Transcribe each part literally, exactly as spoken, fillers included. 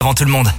Avant tout le monde.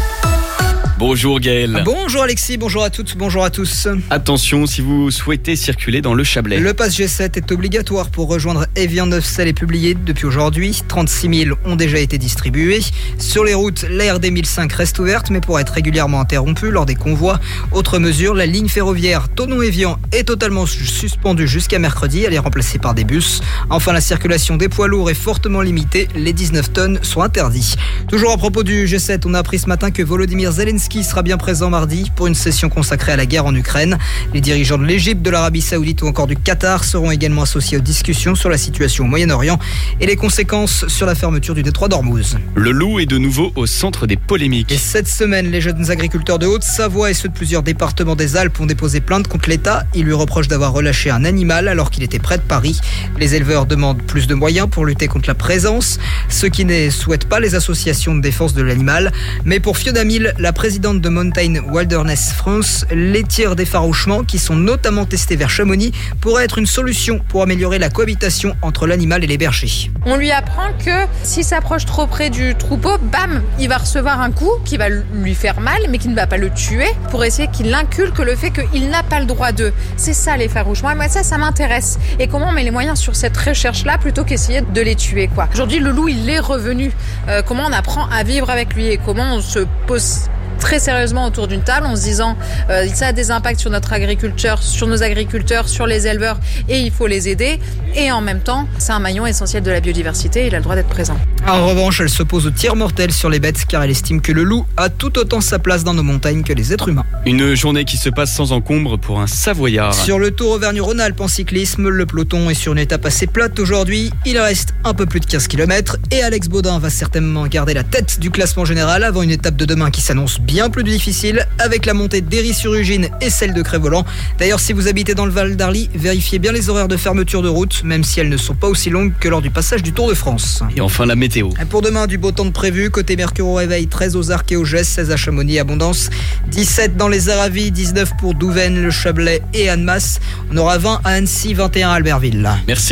Bonjour Gaël. Bonjour Alexis, bonjour à toutes, bonjour à tous. Attention si vous souhaitez circuler dans le Chablais. Le pass G sept est obligatoire pour rejoindre Évian-Neufsel est publié depuis aujourd'hui. trente-six mille ont déjà été distribués. Sur les routes, la R D mille cinq reste ouverte mais pourra être régulièrement interrompue lors des convois. Autre mesure, la ligne ferroviaire Thonon-Évian est totalement suspendue jusqu'à mercredi. Elle est remplacée par des bus. Enfin, la circulation des poids lourds est fortement limitée. Les dix-neuf tonnes sont interdits. Toujours à propos du G sept, on a appris ce matin que Volodymyr Zelensky sera bien présent mardi pour une session consacrée à la guerre en Ukraine. Les dirigeants de l'Égypte, de l'Arabie Saoudite ou encore du Qatar seront également associés aux discussions sur la situation au Moyen-Orient et les conséquences sur la fermeture du détroit d'Ormuz. Le loup est de nouveau au centre des polémiques. Et cette semaine, les jeunes agriculteurs de Haute-Savoie et ceux de plusieurs départements des Alpes ont déposé plainte contre l'État. Ils lui reprochent d'avoir relâché un animal alors qu'il était près de Paris. Les éleveurs demandent plus de moyens pour lutter contre la présence, ce qui ne souhaitent pas les associations de défense de l'animal. Mais pour Fiona Mill, la présidente de Mountain Wilderness France, les tirs d'effarouchement qui sont notamment testés vers Chamonix pourraient être une solution pour améliorer la cohabitation entre l'animal et les bergers. On lui apprend que s'il s'approche trop près du troupeau, bam, il va recevoir un coup qui va lui faire mal mais qui ne va pas le tuer, pour essayer qu'il inculque le fait qu'il n'a pas le droit d'eux. C'est ça l'effarouchement. Et moi ça, ça m'intéresse. Et comment on met les moyens sur cette recherche-là plutôt qu'essayer de les tuer, quoi. Aujourd'hui, le loup, il est revenu. Euh, comment on apprend à vivre avec lui et comment on se pose très sérieusement autour d'une table en se disant euh, ça a des impacts sur notre agriculture, sur nos agriculteurs, sur les éleveurs et il faut les aider. Et en même temps, c'est un maillon essentiel de la biodiversité et il a le droit d'être présent. En revanche, elle s'oppose au tir mortel sur les bêtes car elle estime que le loup a tout autant sa place dans nos montagnes que les êtres humains. Une journée qui se passe sans encombre pour un Savoyard. Sur le Tour Auvergne-Rhône-Alpes en cyclisme, le peloton est sur une étape assez plate aujourd'hui. Il reste un peu plus de quinze kilomètres et Alex Baudin va certainement garder la tête du classement général avant une étape de demain qui s'annonce bien plus difficile avec la montée d'Héry-sur-Ugine et celle de Crest-Voland. D'ailleurs, si vous habitez dans le Val d'Arly, vérifiez bien les horaires de fermeture de route, même si elles ne sont pas aussi longues que lors du passage du Tour de France. Et enfin la météo. Pour demain, du beau temps de prévu. Côté Mercure au réveil, treize aux Arcs et au Gesse, seize à Chamonix, Abondance, dix-sept dans les Aravis, dix-neuf pour Douvaine, le Chablais et Annemasse. On aura vingt à Annecy, vingt et un à Albertville. Merci.